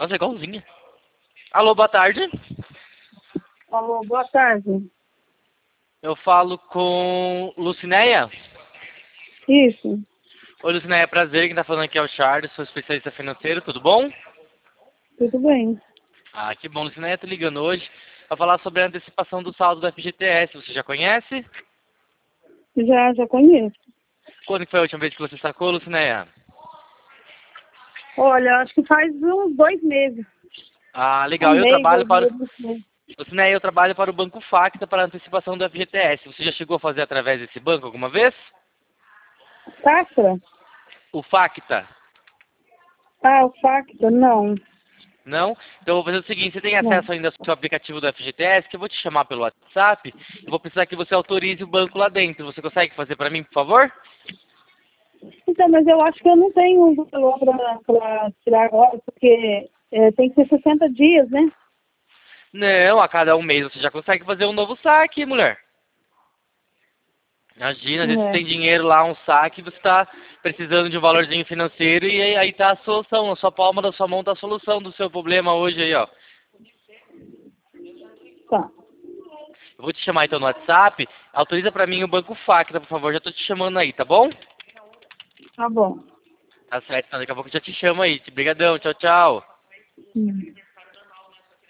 Nossa, é igualzinha. Alô, boa tarde. Alô, boa tarde. Eu falo com Lucinéia. Isso, Oi, Lucinéia, prazer. Quem tá falando aqui é o Charles, sou especialista financeiro, tudo bom? tudo bem. Ah, que bom. Lucinéia, tô ligando hoje pra falar sobre a antecipação do saldo do FGTS. Você já conhece? Já conheço. Quando que foi a última vez que você sacou, Lucinéia? Olha, acho que faz uns 2 meses. Ah, Um legal. Eu mês, trabalho dois para... meses. Lucinéia, eu trabalho para o Banco Facta para a antecipação do FGTS. Você já chegou a fazer através desse banco alguma vez? Safra? O Facta? Ah, o Facta? Não, Não? Então eu vou fazer o seguinte, você tem não. acesso ainda ao seu aplicativo do FGTS, que eu vou te chamar pelo WhatsApp, eu vou precisar que você autorize o banco lá dentro. Você consegue fazer para mim, por favor? Então, mas eu acho que eu não tenho um valor para tirar agora, porque tem que ser 60 dias, né? Não, a cada um mês você já consegue fazer um novo saque, mulher. Imagina, às vezes você É. tem dinheiro lá, um saque, você está precisando de um valorzinho financeiro e aí tá a solução, na sua palma da sua mão tá a solução do seu problema hoje aí, ó. Tá, Eu vou te chamar então no WhatsApp, autoriza para mim o Banco Facta, por favor, já tô te chamando aí, tá bom? tá bom. Tá certo, então daqui a pouco eu já te chamo aí. Obrigadão, tchau, tchau. Hum.